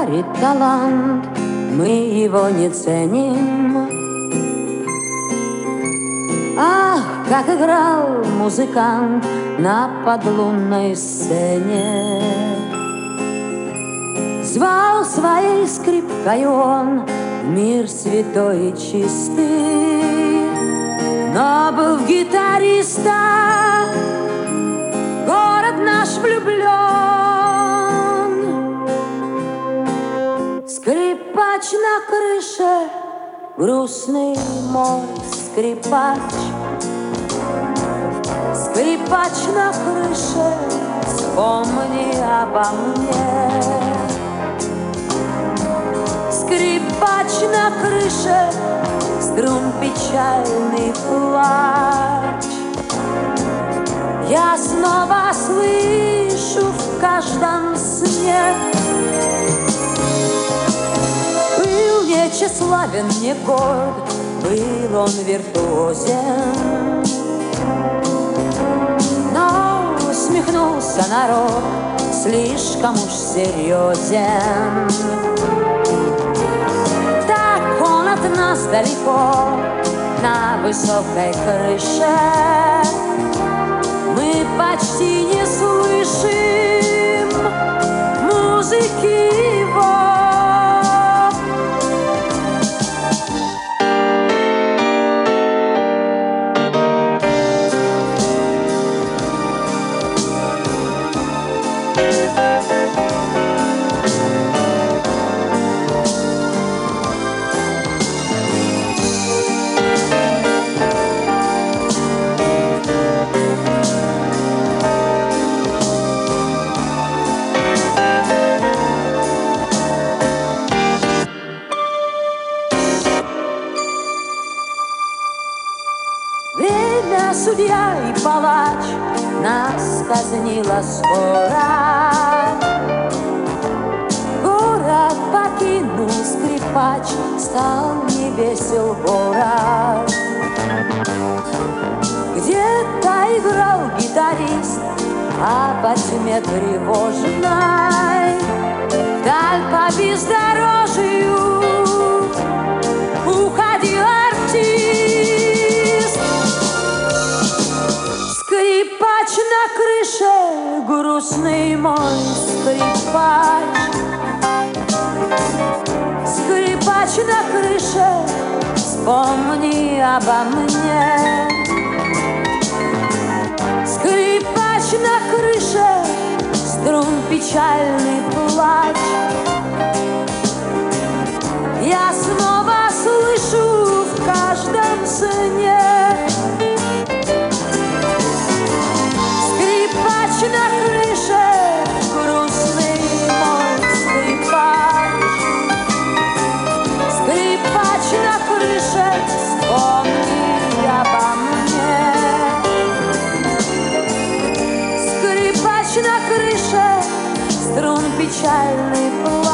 дарит талант, мы его не ценим. Ах, как играл музыкант на подлунной сцене. Звал своей скрипкой он в мир святой и чистый, но был в гитариста город наш влюблен. Скрипач на крыше, грустный мой скрипач. Скрипач на крыше, вспомни обо мне. Скрипач на крыше, струн печальный плач. Я снова слышу в каждом сне. Был нечеславен, не горд, был он виртуозен, но усмехнулся народ, слишком уж серьезен. Так он от нас далеко, на высокой крыше. Мы почти не слышим музыки его. Время, судья и палач, нас казнило скоро. Город покинул скрипач, стал невесел город. Где-то играл гитарист, а по тьме тревожной вдаль по бездорожью уходил артист. Скрипач на крыше, грустный мой скрипач. Скрипач на крыше, вспомни обо мне. Скрипач на крыше, струн печальный плач. Я снова слышу в каждом сне. Скрипач на крыше, грустный мой скрипач. Скрипач на крыше, вспомни обо мне. Скрипач на крыше, струн печальный плач.